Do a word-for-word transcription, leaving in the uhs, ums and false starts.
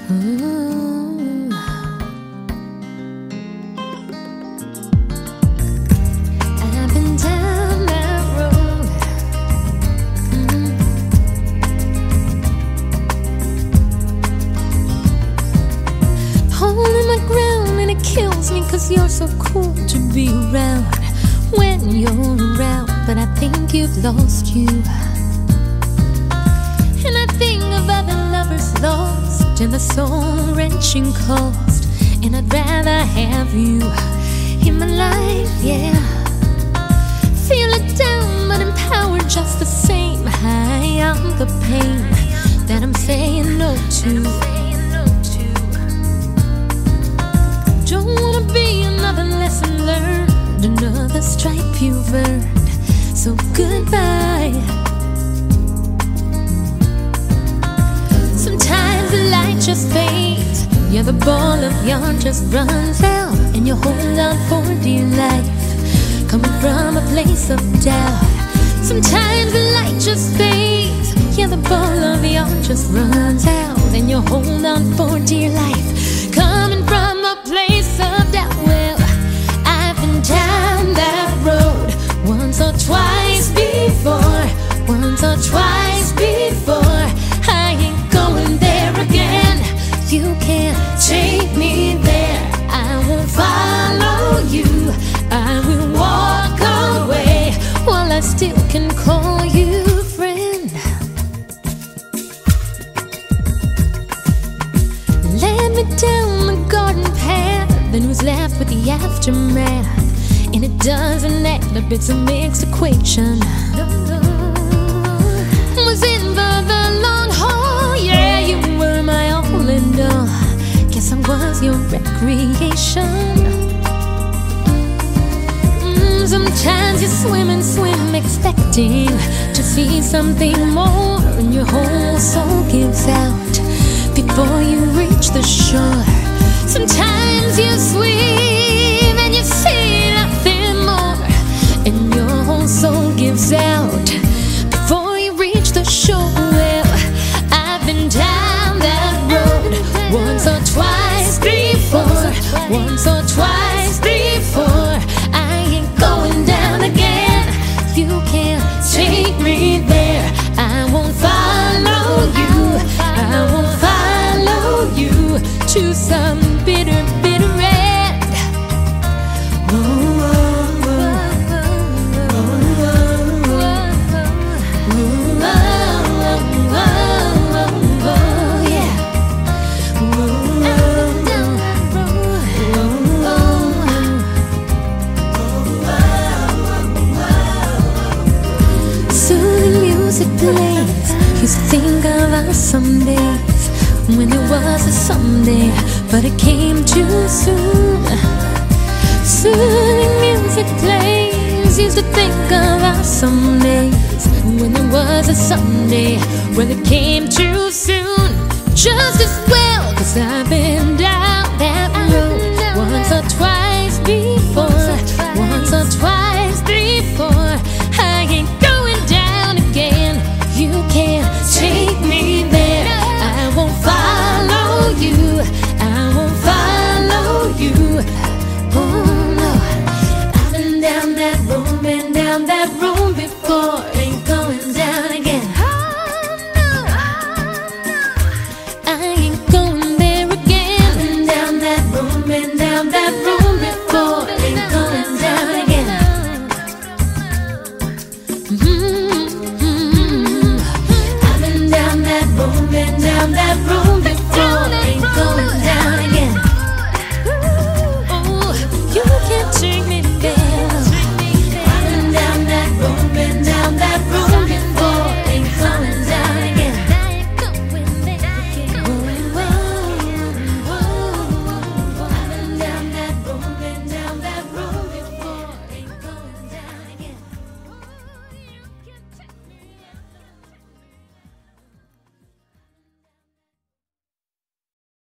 Ooh. I've been down that road, mm. Holding my ground, and it kills me 'cause you're so cool to be around when you're around, but I think you've lost you. And I think of other lovers lost and the soul-wrenching cost, and I'd rather have you in my life, yeah. Feel it down, but empowered just the same. High on the pain that I'm saying no to. Don't wanna be another lesson learned, another stripe you've earned, so goodbye. Sometimes the light just fades, yeah, the ball of yarn just runs out, and you hold on for dear life, coming from a place of doubt. Sometimes the light just fades, yeah, the ball of yarn just runs out, and you hold on for dear life, coming from a place of doubt. Well, I've been down that road once or twice before, once or twice before. I ain't going there again. You can't take me there. I will follow you. I will walk away while I still can call you friend. Led me down the garden path, then was left with the aftermath, and it doesn't add up, it's a mixed equation. Was in for the long haul, yeah, you were my all and all. Guess I was your recreation. Mm, sometimes you swim and swim expecting to see something more, and your whole soul gives out before you reach the shore. Sometimes you swim and you see nothing more, and your whole soul gives out before you reach the shore. Well, I've been down that road once or twice before, once or twice before. I ain't going down again. You can't take me there. I won't follow you. I won't follow you to some bitter, bitter end. Ooh, ooh, ooh, ooh, ooh, ooh, ooh, yeah. Ooh, down that road. Soothing music plays. Used to think of us some days when there was a someday, but it came too soon. Soothing music plays. Used to think of us some days when there was a someday, well, it came too